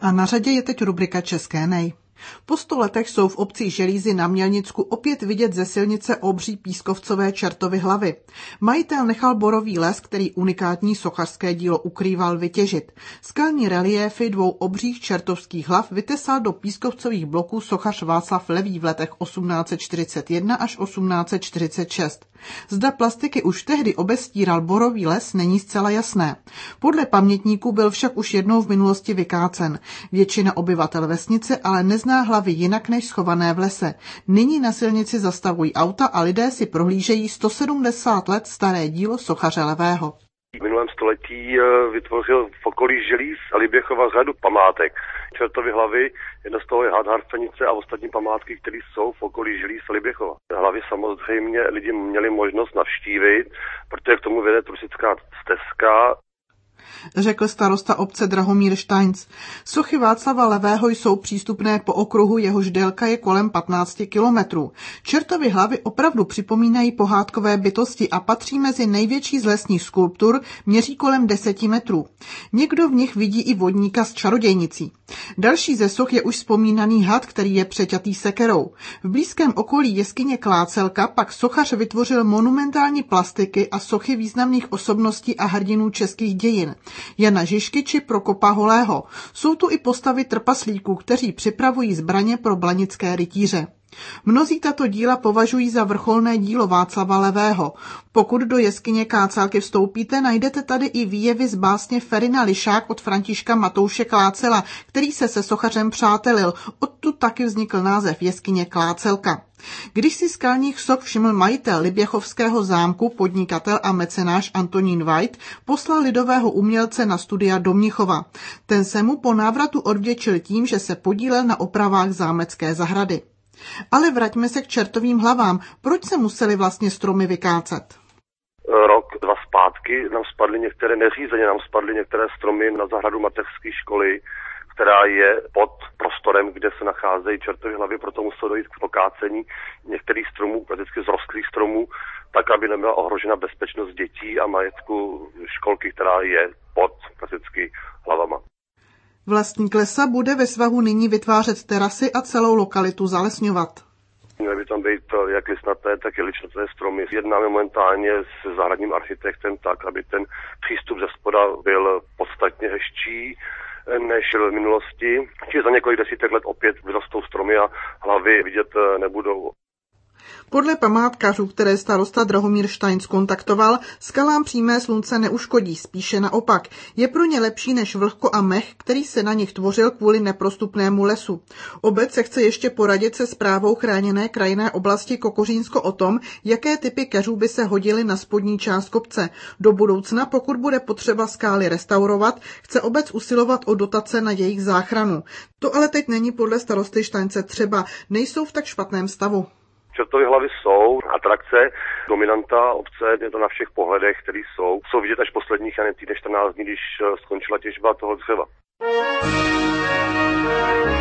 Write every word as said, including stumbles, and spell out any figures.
A na řadě je teď rubrika České nej. Po sto letech jsou v obci Želízy na Mělnicku opět vidět ze silnice obří pískovcové čertovy hlavy. Majitel nechal borový les, který unikátní sochařské dílo ukrýval, vytěžit. Skalní reliéfy dvou obřích čertovských hlav vytesal do pískovcových bloků sochař Václav Levý v letech osmnáct set čtyřicet jedna až osmnáct set čtyřicet šest. Zda plastiky už tehdy obestíral borový les, není zcela jasné. Podle pamětníků byl však už jednou v minulosti vykácen. Většina obyvatel vesnice ale nezná hlavy jinak než schované v lese. Nyní na silnici zastavují auta a lidé si prohlížejí sto sedmdesát let staré dílo sochaře Levého. V minulém století vytvořil v okolí Želíz a Liběchova řadu památek. Čertovy hlavy, jedna z toho je Hadharstanice a ostatní památky, které jsou v okolí Želíz a Liběchova. Hlavy samozřejmě lidi měli možnost navštívit, protože k tomu vede turistická stezka, řekl starosta obce Drahomír Štajnc. Sochy Václava Levého jsou přístupné po okruhu, jehož délka je kolem patnáct kilometrů. Čertovy hlavy opravdu připomínají pohádkové bytosti a patří mezi největší z lesních skulptur, měří kolem deseti metrů. Někdo v nich vidí i vodníka s čarodějnicí. Další ze soch je už vzpomínaný had, který je přeťatý sekerou. V blízkém okolí jeskyně Klácelka pak sochař vytvořil monumentální plastiky a sochy významných osobností a hrdinů českých dějin. Jana Žižky či Prokopa Holého. Jsou tu i postavy trpaslíků, kteří připravují zbraně pro blanické rytíře. Mnozí tato díla považují za vrcholné dílo Václava Levého. Pokud do jeskyně Kácálky vstoupíte, najdete tady i výjevy z básně Ferina Lišák od Františka Matouše Klácela, který se se sochařem přátelil. Odtud taky vznikl název jeskyně Klácelka. Když si skalních soch všiml majitel Liběchovského zámku, podnikatel a mecenáš Antonín White, poslal lidového umělce na studia do Mnichova. Ten se mu po návratu odvděčil tím, že se podílel na opravách zámecké zahrady. Ale vraťme se k čertovým hlavám. Proč se museli vlastně stromy vykácet? Rok, dva zpátky nám spadly některé neřízeně, nám spadly některé stromy na zahradu mateřské školy, která je pod prostorem, kde se nacházejí čertovy hlavy, proto muselo dojít k pokácení některých stromů, prakticky zrostlých stromů, tak, aby nebyla ohrožena bezpečnost dětí a majetku školky, která je pod prakticky hlavama. Vlastník lesa bude ve svahu nyní vytvářet terasy a celou lokalitu zalesňovat. Měly by tam být jak listnaté, tak i ličnaté stromy. Jednáme momentálně s zahradním architektem tak, aby ten přístup ze spoda byl podstatně hezčí než v minulosti. Či za několik desítek let opět vyrostou stromy a hlavy vidět nebudou. Podle památkařů, které starosta Drahomír Štajnc kontaktoval, skalám přímé slunce neuškodí, spíše naopak. Je pro ně lepší než vlhko a mech, který se na nich tvořil kvůli neprostupnému lesu. Obec se chce ještě poradit se správou chráněné krajinné oblasti Kokořínsko o tom, jaké typy keřů by se hodily na spodní část kopce. Do budoucna, pokud bude potřeba skály restaurovat, chce obec usilovat o dotace na jejich záchranu. To ale teď není podle starosty Štajnce třeba, nejsou v tak špatném stavu. Čertovy hlavy jsou atrakce, dominanta obce, je to na všech pohledech, které jsou. Jsou vidět až posledních, a ne týden čtrnáct dní, když skončila těžba toho dřeva.